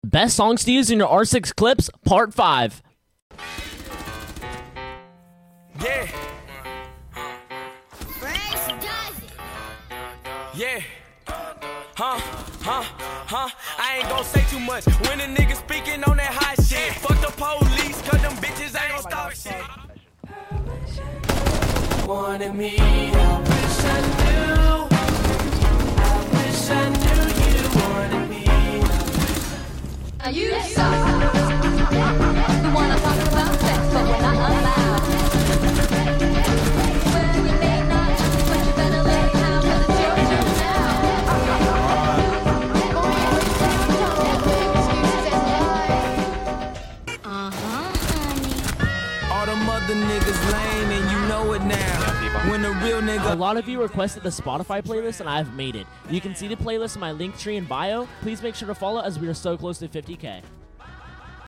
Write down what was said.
Best songs to use in your R6 clips, part 5. Yeah. Yeah. I ain't gon' say too much when a nigga speaking on that hot shit. Fuck the police, cause them bitches ain't gon' stop shit. Wanted me, I wish I knew. I wish I knew you wanted me. You suck. You wanna talk about sex, but we're not allowed. Well, we may not, but you better let it out, 'cause it's your turn now. Honey. All them other niggas lame and you know it now. When a real nigga. A lot of you requested the Spotify playlist, and I've made it. You can see the playlist in my link tree in bio. Please make sure to follow as we are so close to 50K.